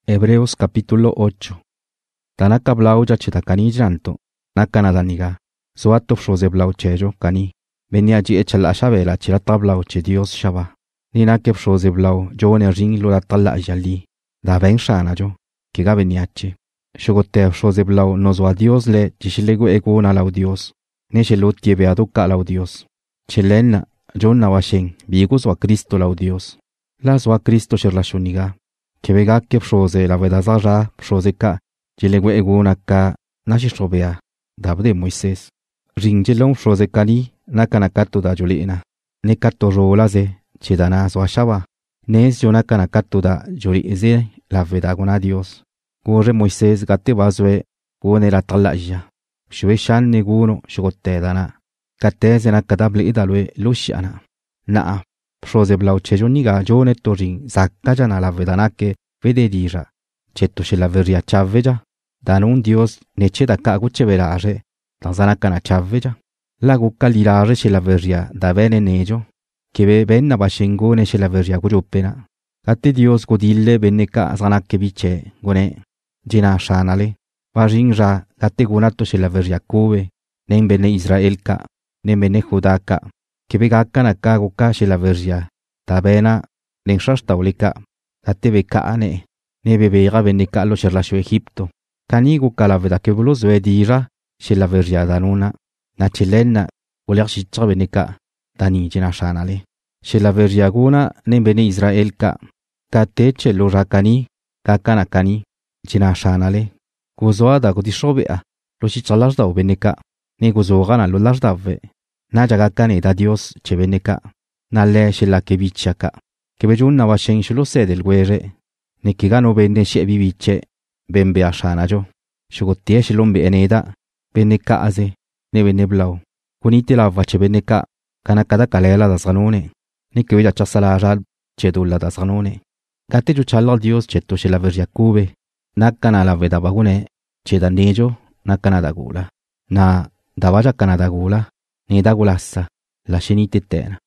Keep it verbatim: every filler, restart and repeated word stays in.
Hebreos capítulo ocho. Tanaka blauja chita kani janto, nakana daniga, suato froze blau chejo kani, beniaji echal ashabela chirata blau che Dios shaba, nina ke froze blau, jone ring lo talla jali, da ben shana jo, que ga beniache. Shogote froze blau nos wa Dios le, chishilego ego na lau Dios, ne shelot tiebe aduka lau Dios. Chelena, jonna washen, bigus wa Cristo lau Dios. Las wa Cristo sherlashuniga. Que vega que froze la vedazara froze ka jilegwe eguna ka nashishobea dabde Moisés ringjelon froze kani nakanakato da jolina ne kato rolaze chedana swashaba nes jona kanakato da jolize la vedagona Dios gore Moisés gate bazwe gone la talaya shwe shan neguno shogote dana kate zena kadable idalwe lushana na froze blau chejoniga jone torin zakajana la vedanake vede dira chetto se la veria chavveja danun Dios neche da ka guche verare tanzana kana chavveja la gukka lirare se la veria da bene nejo che be benna bashengone se la veria gujopena katte Dios godille benneka zanakke biche gone jina shanale vajinja katte gunato se la veria kove nem bene Israel ka nem bene Juda ka che be gakkana ka gukka se la veria da bena nen shastawlika katte be kaane ne bebega benika lo sherlasho Egipto kanigu kala veda ke bulo zwe dira she la veria danuna na chelena oler shitra benika dani jina shanale she la veria guna ne bene Israel ka katte chelo rakani kakana kani jina shanale gozoa da godishobea lo shitralas da benika ne gozogana lo las dave na jaga kane da Dios che benika na le she la ke bichaka che bejunna washen shlo se del guerre ne che gano benne she bibiche bembe ashana jo shugotie shlombe eneda benne kaze ne benne blau kunite la vache benne ka kana kada kalela da sanone ne che veda chasala ral chedulla da sanone gate ju challa Dios chetto she la veria kube nakana la veda bagune cheda nejo nakana da gula na davaja kana da gula ne da gulassa la shenite tena